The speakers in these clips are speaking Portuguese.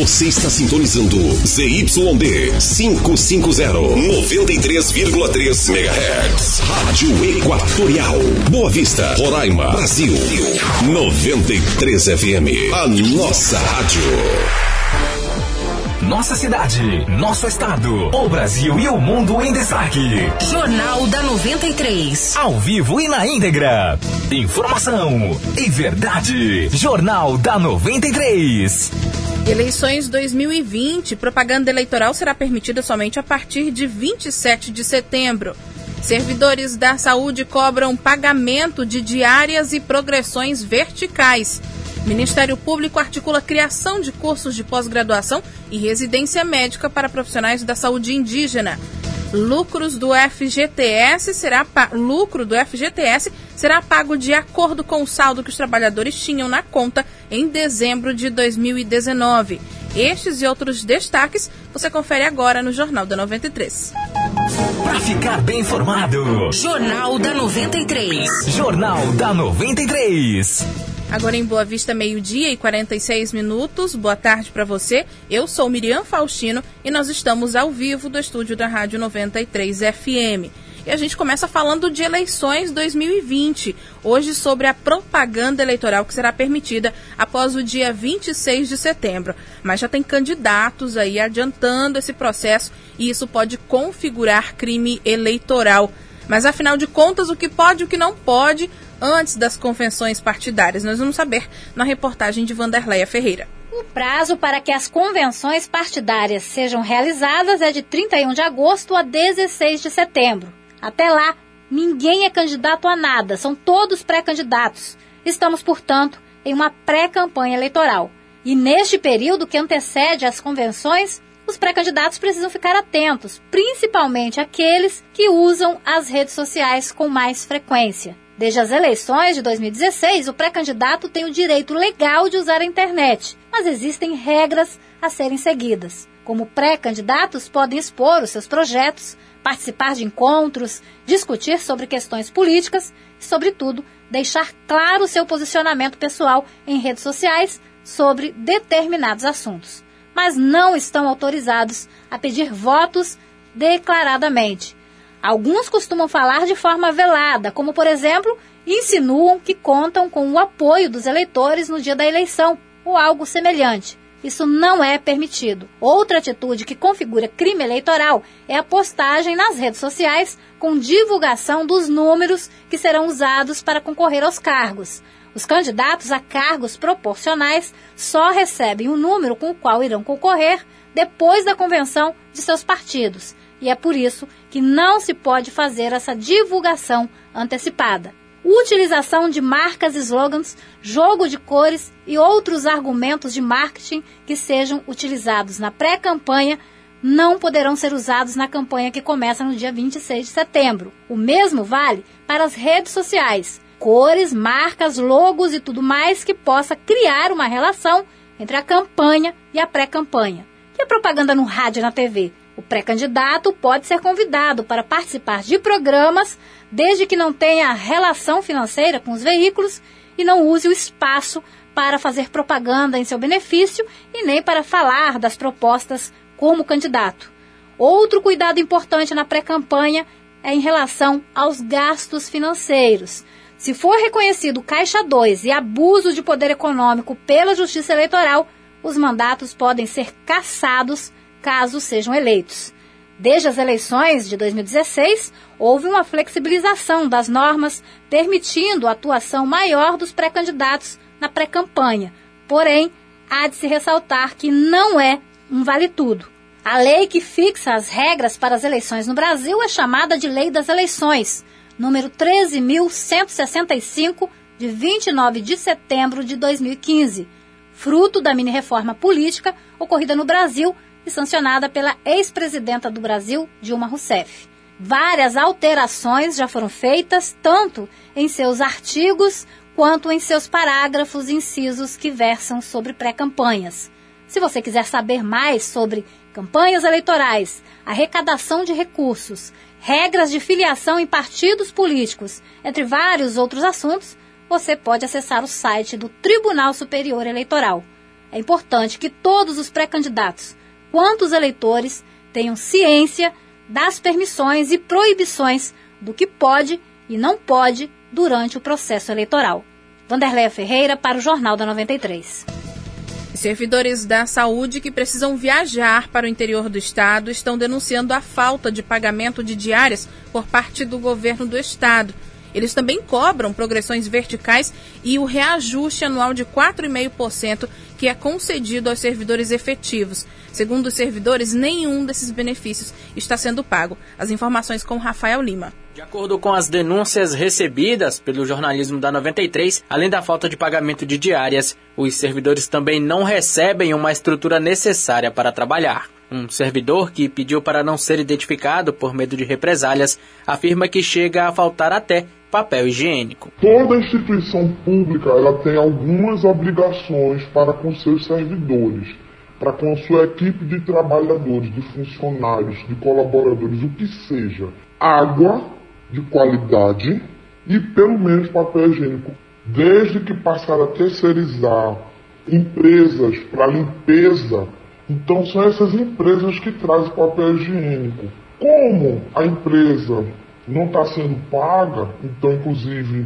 Você está sintonizando ZYD 550, 93,3 MHz. Rádio Equatorial. Boa Vista, Roraima, Brasil. 93 FM. A nossa rádio. Nossa cidade, nosso estado, o Brasil e o mundo em destaque. Jornal da 93. Ao vivo e na íntegra. Informação e verdade. Jornal da 93. Eleições 2020. Propaganda eleitoral será permitida somente a partir de 27 de setembro. Servidores da saúde cobram pagamento de diárias e progressões verticais. Ministério Público articula a criação de cursos de pós-graduação e residência médica para profissionais da saúde indígena. Lucro do FGTS será pago de acordo com o saldo que os trabalhadores tinham na conta em dezembro de 2019. Estes e outros destaques você confere agora no Jornal da 93. Para ficar bem informado. Jornal da 93. Jornal da 93. Agora em Boa Vista, 12:46. Boa tarde para você. Eu sou Miriam Faustino e nós estamos ao vivo do estúdio da Rádio 93 FM. E a gente começa falando de eleições 2020. Hoje sobre a propaganda eleitoral que será permitida após o dia 26 de setembro. Mas já tem candidatos aí adiantando esse processo e isso pode configurar crime eleitoral. Mas afinal de contas, o que pode e o que não pode antes das convenções partidárias? Nós vamos saber na reportagem de Vanderleia Ferreira. O prazo para que as convenções partidárias sejam realizadas é de 31 de agosto a 16 de setembro. Até lá, ninguém é candidato a nada, são todos pré-candidatos. Estamos, portanto, em uma pré-campanha eleitoral. E neste período que antecede as convenções, os pré-candidatos precisam ficar atentos, principalmente aqueles que usam as redes sociais com mais frequência. Desde as eleições de 2016, o pré-candidato tem o direito legal de usar a internet, mas existem regras a serem seguidas. Como pré-candidatos, podem expor os seus projetos, participar de encontros, discutir sobre questões políticas e, sobretudo, deixar claro o seu posicionamento pessoal em redes sociais sobre determinados assuntos. Mas não estão autorizados a pedir votos declaradamente. Alguns costumam falar de forma velada, como, por exemplo, insinuam que contam com o apoio dos eleitores no dia da eleição, ou algo semelhante. Isso não é permitido. Outra atitude que configura crime eleitoral é a postagem nas redes sociais com divulgação dos números que serão usados para concorrer aos cargos. Os candidatos a cargos proporcionais só recebem o número com o qual irão concorrer depois da convenção de seus partidos. E é por isso que não se pode fazer essa divulgação antecipada. Utilização de marcas e slogans, jogo de cores e outros argumentos de marketing que sejam utilizados na pré-campanha não poderão ser usados na campanha que começa no dia 26 de setembro. O mesmo vale para as redes sociais. Cores, marcas, logos e tudo mais que possa criar uma relação entre a campanha e a pré-campanha. E a propaganda no rádio e na TV? O pré-candidato pode ser convidado para participar de programas, desde que não tenha relação financeira com os veículos e não use o espaço para fazer propaganda em seu benefício e nem para falar das propostas como candidato. Outro cuidado importante na pré-campanha é em relação aos gastos financeiros. Se for reconhecido Caixa 2 e abuso de poder econômico pela Justiça Eleitoral, os mandatos podem ser cassados caso sejam eleitos. Desde as eleições de 2016, houve uma flexibilização das normas, permitindo a atuação maior dos pré-candidatos na pré-campanha. Porém, há de se ressaltar que não é um vale-tudo. A lei que fixa as regras para as eleições no Brasil é chamada de Lei das Eleições, número 13.165, de 29 de setembro de 2015, fruto da mini-reforma política ocorrida no Brasil e sancionada pela ex-presidenta do Brasil, Dilma Rousseff. Várias alterações já foram feitas, tanto em seus artigos quanto em seus parágrafos e incisos que versam sobre pré-campanhas. Se você quiser saber mais sobre campanhas eleitorais, arrecadação de recursos, regras de filiação em partidos políticos, entre vários outros assuntos, você pode acessar o site do Tribunal Superior Eleitoral. é importante que todos os pré-candidatos, quanto os eleitores, tenham ciência das permissões e proibições do que pode e não pode durante o processo eleitoral. Wanderleia Ferreira para o Jornal da 93. Servidores da saúde que precisam viajar para o interior do estado estão denunciando a falta de pagamento de diárias por parte do governo do estado. Eles também cobram progressões verticais e o reajuste anual de 4,5% que é concedido aos servidores efetivos. Segundo os servidores, nenhum desses benefícios está sendo pago. As informações com Rafael Lima. De acordo com as denúncias recebidas pelo jornalismo da 93, além da falta de pagamento de diárias, os servidores também não recebem uma estrutura necessária para trabalhar. Um servidor que pediu para não ser identificado por medo de represálias afirma que chega a faltar até papel higiênico. Toda instituição pública ela tem algumas obrigações para com seus servidores, para com a sua equipe de trabalhadores, de funcionários, de colaboradores, o que seja. Água de qualidade e pelo menos papel higiênico. Desde que passaram a terceirizar empresas para limpeza, então são essas empresas que trazem papel higiênico. Como a empresa não está sendo paga, então inclusive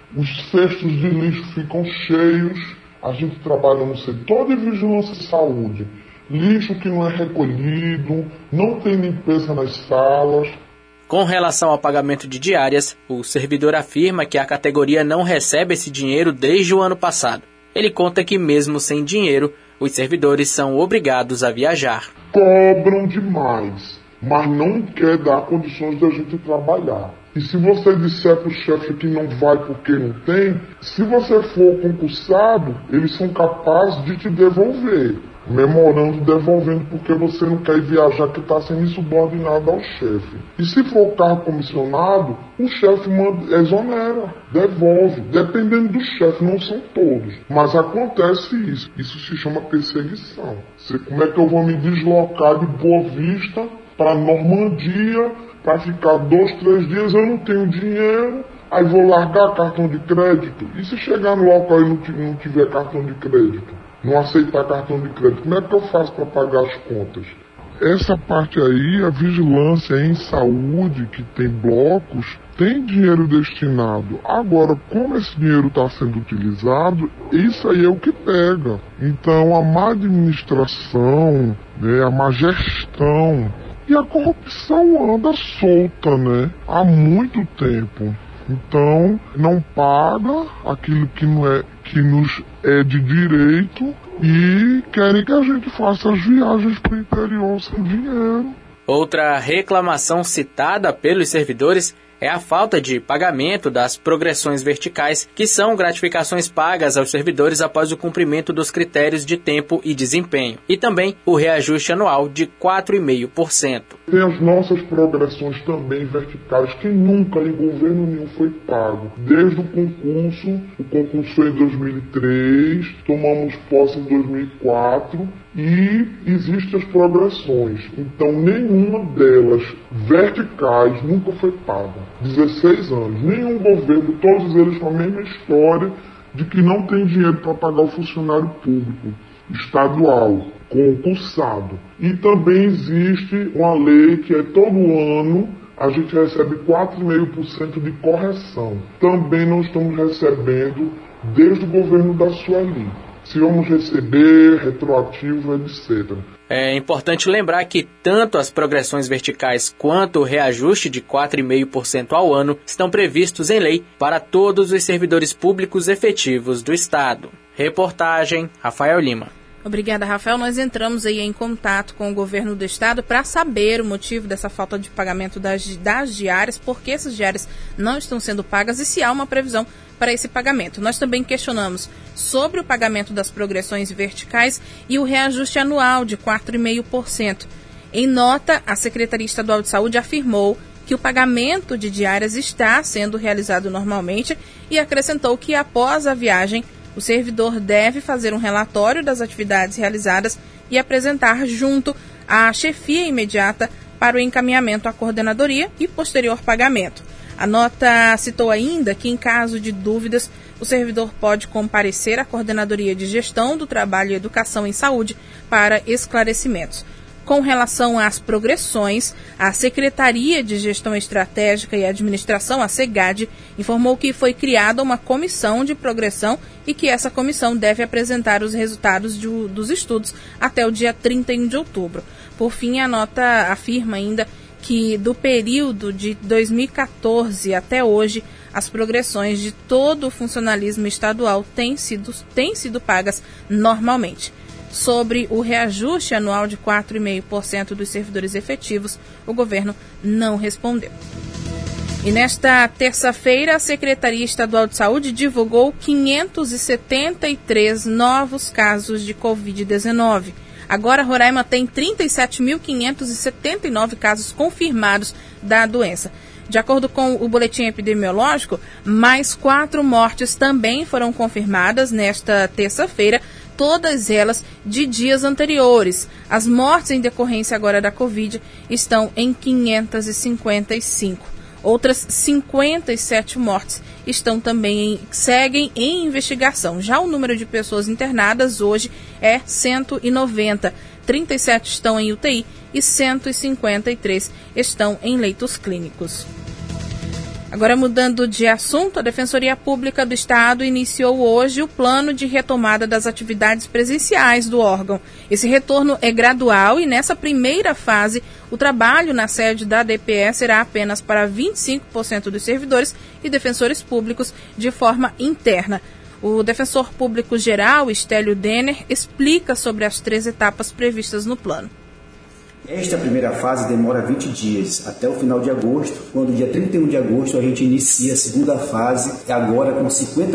os cestos de lixo ficam cheios, a gente trabalha no setor de vigilância e saúde, lixo que não é recolhido, não tem limpeza nas salas. Com relação ao pagamento de diárias, o servidor afirma que a categoria não recebe esse dinheiro desde o ano passado. Ele conta que mesmo sem dinheiro, os servidores são obrigados a viajar. Cobram demais, mas não quer dar condições da gente trabalhar. E se você disser para o chefe que não vai porque não tem, se você for concursado, eles são capazes de te devolver. Memorando, devolvendo porque você não quer viajar, que está sendo insubordinado ao chefe. E se for carro comissionado, o chefe exonera, devolve, dependendo do chefe, não são todos. Mas acontece isso. Isso se chama perseguição. Como é que eu vou me deslocar de Boa Vista para Normandia, para ficar 2, 3 dias, eu não tenho dinheiro, aí vou largar cartão de crédito? E se chegar no local e não tiver cartão de crédito? Não aceitar cartão de crédito, como é que eu faço para pagar as contas? Essa parte aí, a vigilância em saúde, que tem blocos, tem dinheiro destinado. Agora, como esse dinheiro está sendo utilizado, isso aí é o que pega. Então, a má administração, né, a má gestão e a corrupção anda solta, né, há muito tempo. Então, não paga aquilo que nos é de direito e querem que a gente faça as viagens para o interior sem dinheiro. Outra reclamação citada pelos servidores é a falta de pagamento das progressões verticais, que são gratificações pagas aos servidores após o cumprimento dos critérios de tempo e desempenho, e também o reajuste anual de 4,5%. Tem as nossas progressões também verticais, que nunca em governo nenhum foi pago. Desde o concurso foi em 2003, tomamos posse em 2004, e existem as progressões. Então, nenhuma delas verticais nunca foi paga. 16 anos. Nenhum governo, todos eles com a mesma história de que não tem dinheiro para pagar o funcionário público estadual, concursado. E também existe uma lei que é todo ano a gente recebe 4,5% de correção. Também não estamos recebendo desde o governo da Sueli. Se vamos receber, retroativo, etc. É importante lembrar que tanto as progressões verticais quanto o reajuste de 4,5% ao ano estão previstos em lei para todos os servidores públicos efetivos do Estado. Reportagem, Rafael Lima. Obrigada, Rafael. Nós entramos aí em contato com o governo do estado para saber o motivo dessa falta de pagamento das diárias, por que essas diárias não estão sendo pagas e se há uma previsão para esse pagamento. Nós também questionamos sobre o pagamento das progressões verticais e o reajuste anual de 4,5%. Em nota, a Secretaria Estadual de Saúde afirmou que o pagamento de diárias está sendo realizado normalmente e acrescentou que após a viagem, o servidor deve fazer um relatório das atividades realizadas e apresentar junto à chefia imediata para o encaminhamento à coordenadoria e posterior pagamento. A nota citou ainda que, em caso de dúvidas, o servidor pode comparecer à Coordenadoria de Gestão do Trabalho e Educação em Saúde para esclarecimentos. Com relação às progressões, a Secretaria de Gestão Estratégica e Administração, a SEGAD, informou que foi criada uma comissão de progressão e que essa comissão deve apresentar os resultados dos estudos até o dia 31 de outubro. Por fim, a nota afirma ainda que do período de 2014 até hoje, as progressões de todo o funcionalismo estadual têm sido pagas normalmente. Sobre o reajuste anual de 4,5% dos servidores efetivos, o governo não respondeu. E nesta terça-feira, a Secretaria Estadual de Saúde divulgou 573 novos casos de Covid-19. Agora, Roraima tem 37.579 casos confirmados da doença. De acordo com o boletim epidemiológico, mais 4 mortes também foram confirmadas nesta terça-feira, todas elas de dias anteriores. As mortes em decorrência agora da Covid estão em 555. Outras 57 mortes seguem em investigação. Já o número de pessoas internadas hoje é 190. 37 estão em UTI e 153 estão em leitos clínicos. Agora, mudando de assunto, a Defensoria Pública do Estado iniciou hoje o plano de retomada das atividades presenciais do órgão. Esse retorno é gradual e, nessa primeira fase, o trabalho na sede da DPE será apenas para 25% dos servidores e defensores públicos de forma interna. O defensor público geral, Estélio Denner, explica sobre as 3 etapas previstas no plano. Esta primeira fase demora 20 dias, até o final de agosto, quando dia 31 de agosto a gente inicia a segunda fase, agora com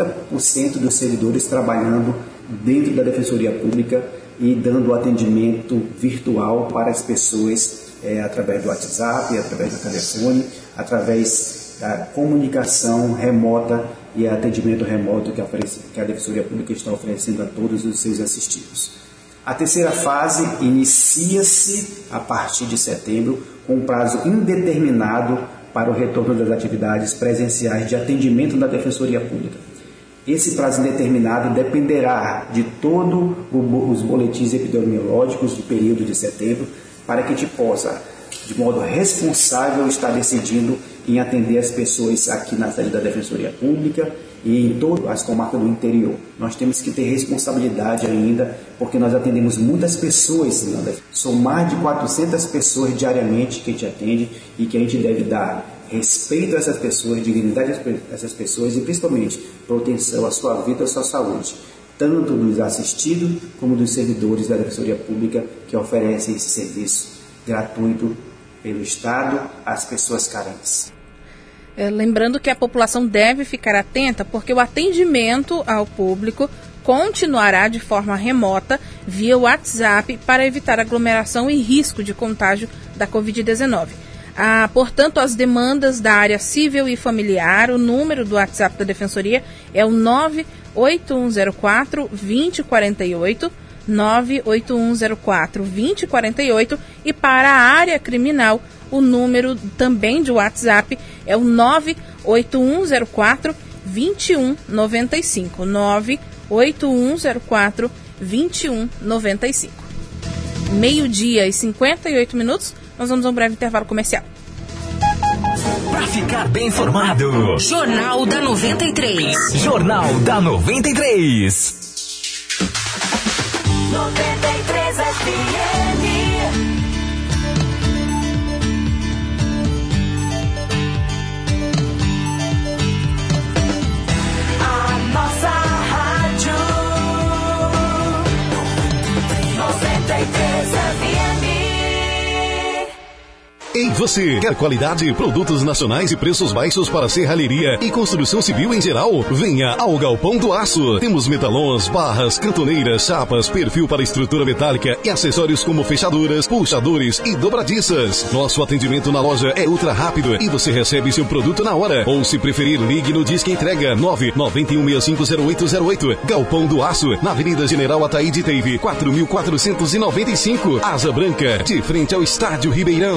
50% dos servidores trabalhando dentro da Defensoria Pública e dando atendimento virtual para as pessoas através do WhatsApp, através do telefone, através da comunicação remota e atendimento remoto que a Defensoria Pública está oferecendo a todos os seus assistidos. A terceira fase inicia-se a partir de setembro, com prazo indeterminado para o retorno das atividades presenciais de atendimento da Defensoria Pública. Esse prazo indeterminado dependerá de todos os boletins epidemiológicos do período de setembro, para que a gente possa, de modo responsável, estar decidindo em atender as pessoas aqui na sede da Defensoria Pública e em todas as comarcas do interior. Nós temos que ter responsabilidade ainda, porque nós atendemos muitas pessoas. São mais de 400 pessoas diariamente que a gente atende e que a gente deve dar respeito a essas pessoas, dignidade a essas pessoas e principalmente proteção à sua vida e à sua saúde, tanto dos assistidos como dos servidores da Defensoria Pública que oferecem esse serviço gratuito pelo Estado às pessoas carentes. Lembrando que a população deve ficar atenta, porque o atendimento ao público continuará de forma remota via WhatsApp para evitar aglomeração e risco de contágio da Covid-19. Portanto, as demandas da área civil e familiar, o número do WhatsApp da Defensoria é o 98104-2048, 98104-2048, e para a área criminal, o número também de WhatsApp é o 98104-2195, 98104-2195. 12:58, nós vamos a um breve intervalo comercial. Para ficar bem informado, Jornal da 93. Jornal da 93. 93 FM. A nossa rádio 93 FM. Ei, você, quer qualidade, produtos nacionais e preços baixos para serralheria e construção civil em geral? Venha ao Galpão do Aço. Temos metalons, barras, cantoneiras, chapas, perfil para estrutura metálica e acessórios como fechaduras, puxadores e dobradiças. Nosso atendimento na loja é ultra rápido e você recebe seu produto na hora. Ou, se preferir, ligue no Disque Entrega 991650808. Galpão do Aço, na Avenida General Ataíde Teive, 4.495, Asa Branca, de frente ao Estádio Ribeirão.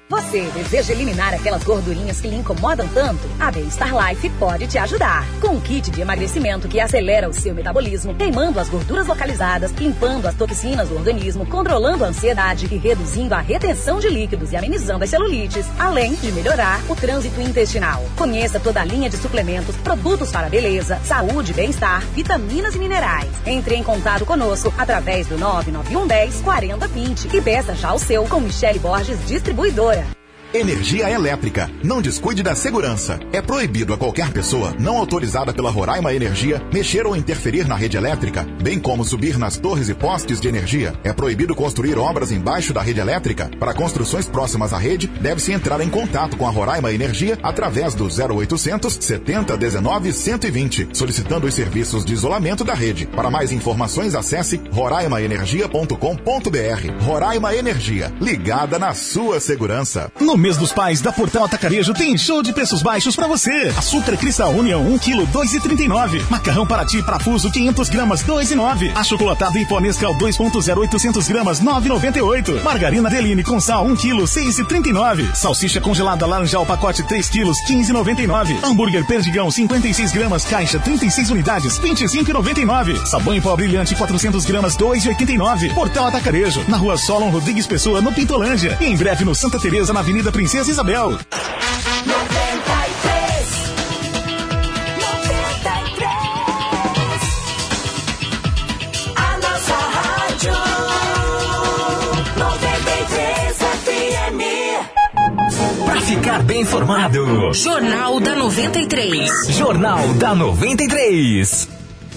Você deseja eliminar aquelas gordurinhas que lhe incomodam tanto? A Bem-Estar Life pode te ajudar. Com um kit de emagrecimento que acelera o seu metabolismo, queimando as gorduras localizadas, limpando as toxinas do organismo, controlando a ansiedade e reduzindo a retenção de líquidos e amenizando as celulites, além de melhorar o trânsito intestinal. Conheça toda a linha de suplementos, produtos para beleza, saúde, bem-estar, vitaminas e minerais. Entre em contato conosco através do 991 10 40 20 e peça já o seu com Michele Borges, distribuidora. Energia elétrica. Não descuide da segurança. É proibido a qualquer pessoa não autorizada pela Roraima Energia mexer ou interferir na rede elétrica, bem como subir nas torres e postes de energia. É proibido construir obras embaixo da rede elétrica. Para construções próximas à rede, deve-se entrar em contato com a Roraima Energia através do 0800 70 19 120, solicitando os serviços de isolamento da rede. Para mais informações, acesse roraimaenergia.com.br. Roraima Energia, ligada na sua segurança. No mês dos pais da Portal Atacarejo tem show de preços baixos pra você. Açúcar Cristal União 1 kg 2,39. Macarrão Paraty Parafuso 500 gramas 2,9. Achocolatado em pó Nescau 2.0 800 gramas 9,98. Margarina Deline com sal 1 kg 6,39. Salsicha congelada Laranjal pacote 3 kg 15,99. Hambúrguer Perdigão 56 gramas caixa 36 unidades 25,99. Sabão em pó brilhante 400 gramas 2,89. Portal Atacarejo na Rua Solon Rodrigues Pessoa no Pintolândia e em breve no Santa Teresa na Avenida Princesa Isabel. 93. A nossa rádio 93 FM. Pra ficar bem informado, Jornal da 93. Jornal da 93.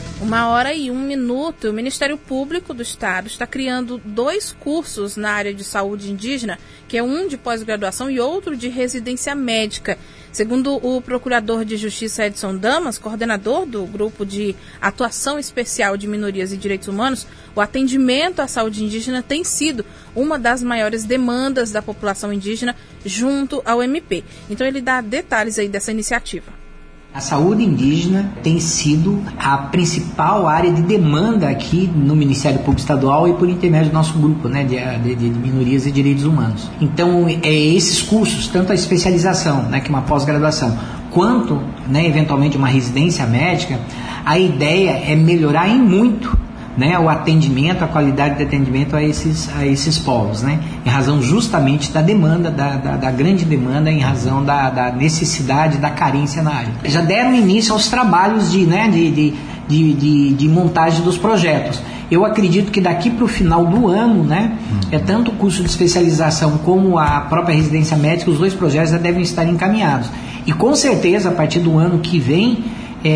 1h01. O Ministério Público do Estado está criando 2 cursos na área de saúde indígena, que é um de pós-graduação e outro de residência médica. Segundo o Procurador de Justiça Edson Damas, coordenador do Grupo de Atuação Especial de Minorias e Direitos Humanos, o atendimento à saúde indígena tem sido uma das maiores demandas da população indígena junto ao MP. Então ele dá detalhes aí dessa iniciativa. A saúde indígena tem sido a principal área de demanda aqui no Ministério Público Estadual e por intermédio do nosso grupo, né, de minorias e direitos humanos. Então, esses cursos, tanto a especialização, né, que é uma pós-graduação, quanto, né, eventualmente uma residência médica, a ideia é melhorar em muito, né, o atendimento, a qualidade de atendimento a esses povos, né, em razão justamente da demanda, da grande demanda, em razão da necessidade, da carência na área. Já deram início aos trabalhos de montagem dos projetos. Eu acredito que daqui para o final do ano, né, tanto o curso de especialização como a própria residência médica, os 2 projetos já devem estar encaminhados. E com certeza, a partir do ano que vem,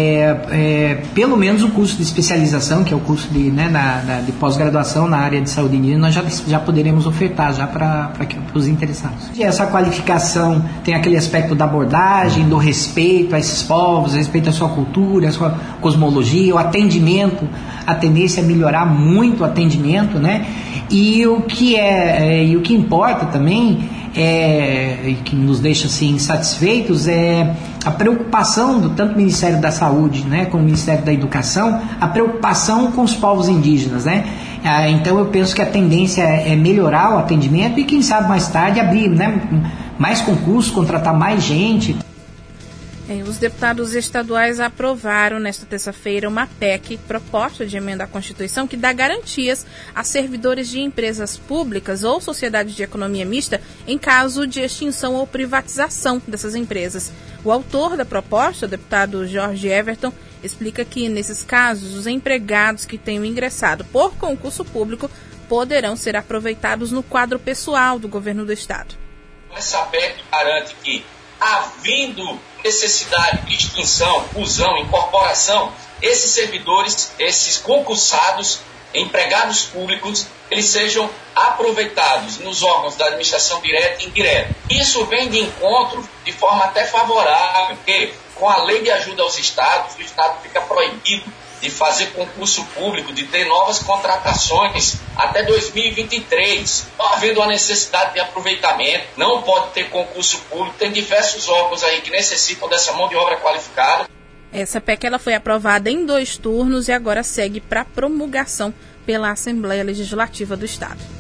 pelo menos o curso de especialização, que é o curso de pós-graduação na área de saúde indígena, nós já poderemos ofertar já para os interessados. E essa qualificação tem aquele aspecto da abordagem, do respeito a esses povos, respeito à sua cultura, à sua cosmologia, o atendimento, a tendência é melhorar muito o atendimento, né? E o que importa também e que nos deixa assim satisfeitos é a preocupação do tanto Ministério da Saúde, né, como o Ministério da Educação, a preocupação com os povos indígenas, né? Então eu penso que a tendência é melhorar o atendimento e quem sabe mais tarde abrir, né, mais concursos, contratar mais gente. Os deputados estaduais aprovaram nesta terça-feira uma PEC, proposta de emenda à Constituição, que dá garantias a servidores de empresas públicas ou sociedades de economia mista em caso de extinção ou privatização dessas empresas. O autor da proposta, o deputado Jorge Everton, explica que, nesses casos, os empregados que tenham ingressado por concurso público poderão ser aproveitados no quadro pessoal do governo do Estado. Essa PEC garante que, havendo necessidade de extinção, fusão, incorporação, esses servidores, esses concursados, empregados públicos, eles sejam aproveitados nos órgãos da administração direta e indireta. Isso vem de encontro de forma até favorável, porque com a lei de ajuda aos estados, o estado fica proibido de fazer concurso público, de ter novas contratações até 2023. Não havendo a necessidade de aproveitamento, não pode ter concurso público, tem diversos órgãos aí que necessitam dessa mão de obra qualificada. Essa PEC ela foi aprovada em 2 turnos e agora segue para promulgação pela Assembleia Legislativa do Estado.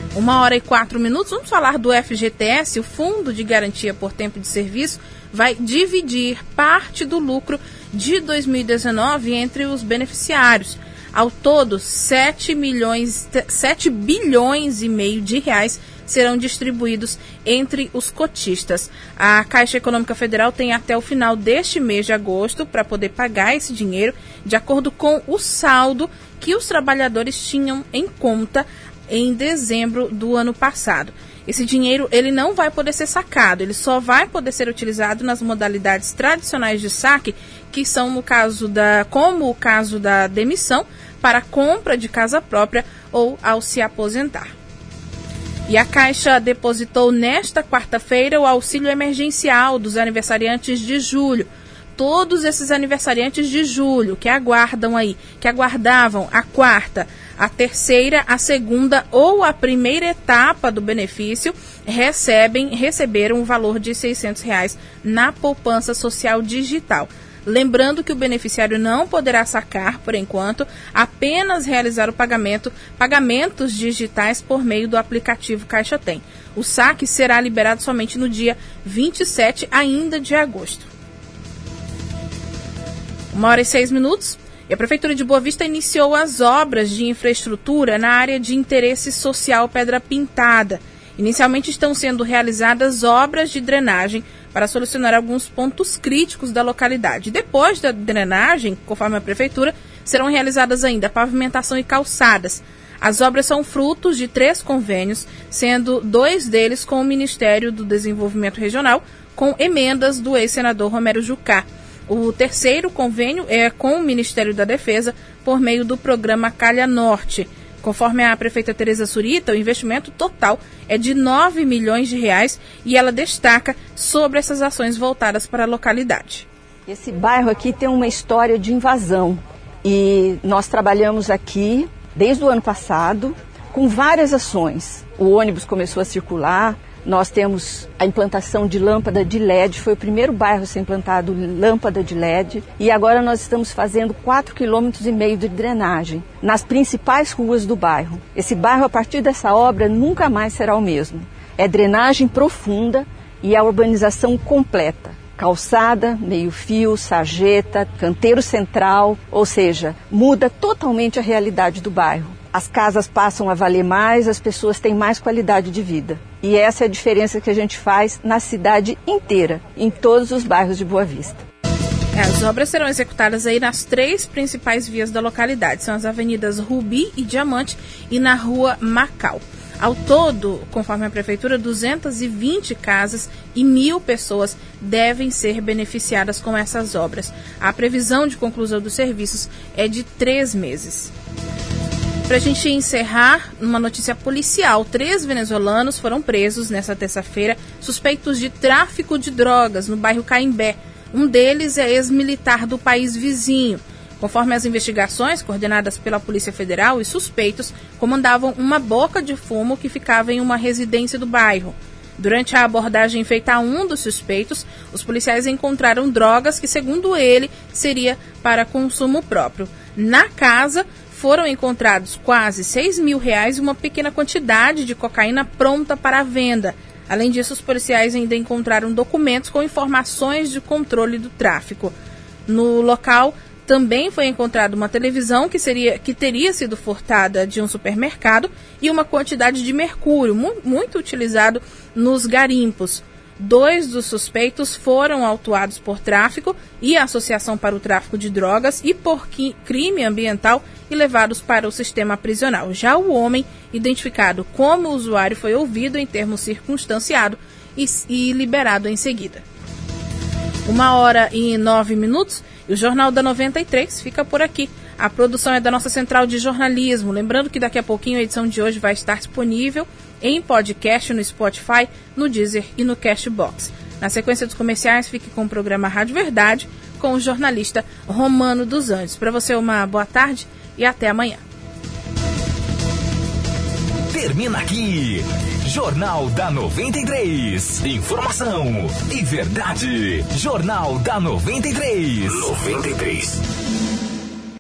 1h04. Vamos falar do FGTS. O Fundo de Garantia por Tempo de Serviço vai dividir parte do lucro de 2019 entre os beneficiários. Ao todo, 7 bilhões e meio de reais serão distribuídos entre os cotistas. A Caixa Econômica Federal tem até o final deste mês de agosto para poder pagar esse dinheiro de acordo com o saldo que os trabalhadores tinham em conta em dezembro do ano passado. Esse dinheiro ele não vai poder ser sacado, ele só vai poder ser utilizado nas modalidades tradicionais de saque, que são como o caso da demissão, para compra de casa própria ou ao se aposentar. E a Caixa depositou nesta quarta-feira o auxílio emergencial dos aniversariantes de julho. Todos esses aniversariantes de julho que aguardavam a quarta, a terceira, a segunda ou a primeira etapa do benefício receberam o valor de R$ 600 na poupança social digital. Lembrando que o beneficiário não poderá sacar, por enquanto, apenas realizar pagamentos digitais por meio do aplicativo Caixa Tem. O saque será liberado somente no dia 27 ainda de agosto. 1h06. E a Prefeitura de Boa Vista iniciou as obras de infraestrutura na área de interesse social Pedra Pintada. Inicialmente estão sendo realizadas obras de drenagem para solucionar alguns pontos críticos da localidade. Depois da drenagem, conforme a Prefeitura, serão realizadas ainda pavimentação e calçadas. As obras são frutos de 3 convênios, sendo 2 deles com o Ministério do Desenvolvimento Regional, com emendas do ex-senador Romero Jucá. O terceiro convênio é com o Ministério da Defesa, por meio do programa Calha Norte. Conforme a prefeita Tereza Surita, o investimento total é de R$ 9 milhões e ela destaca sobre essas ações voltadas para a localidade. Esse bairro aqui tem uma história de invasão e nós trabalhamos aqui desde o ano passado com várias ações. O ônibus começou a circular, nós temos a implantação de lâmpada de LED, foi o primeiro bairro a ser implantado lâmpada de LED, e agora nós estamos fazendo 4,5 km de drenagem nas principais ruas do bairro. Esse bairro, a partir dessa obra, nunca mais será o mesmo. É drenagem profunda e a urbanização completa. Calçada, meio-fio, sarjeta, canteiro central, ou seja, muda totalmente a realidade do bairro. As casas passam a valer mais, as pessoas têm mais qualidade de vida. E essa é a diferença que a gente faz na cidade inteira, em todos os bairros de Boa Vista. As obras serão executadas aí nas 3 principais vias da localidade. São as avenidas Rubi e Diamante e na rua Macau. Ao todo, conforme a Prefeitura, 220 casas e 1.000 pessoas devem ser beneficiadas com essas obras. A previsão de conclusão dos serviços é de 3 meses. Para a gente encerrar, uma notícia policial. 3 venezuelanos foram presos nesta terça-feira, suspeitos de tráfico de drogas no bairro Caimbé. Um deles é ex-militar do país vizinho. Conforme as investigações coordenadas pela Polícia Federal, os suspeitos comandavam uma boca de fumo que ficava em uma residência do bairro. Durante a abordagem feita a um dos suspeitos, os policiais encontraram drogas que, segundo ele, seria para consumo próprio. Na casa, foram encontrados quase R$ 6 mil e uma pequena quantidade de cocaína pronta para a venda. Além disso, os policiais ainda encontraram documentos com informações de controle do tráfico. No local, também foi encontrada uma televisão que teria sido furtada de um supermercado e uma quantidade de mercúrio, muito utilizado nos garimpos. 2 dos suspeitos foram autuados por tráfico e associação para o tráfico de drogas e por crime ambiental e levados para o sistema prisional. Já o homem, identificado como usuário, foi ouvido em termo circunstanciado e liberado em seguida. 1h09. E o Jornal da 93 fica por aqui. A produção é da nossa central de jornalismo. Lembrando que daqui a pouquinho a edição de hoje vai estar disponível em podcast no Spotify, no Deezer e no Castbox. Na sequência dos comerciais, fique com o programa Rádio Verdade com o jornalista Romano dos Anjos. Para você, uma boa tarde e até amanhã. Termina aqui, Jornal da 93. Informação e verdade. Jornal da 93. 93.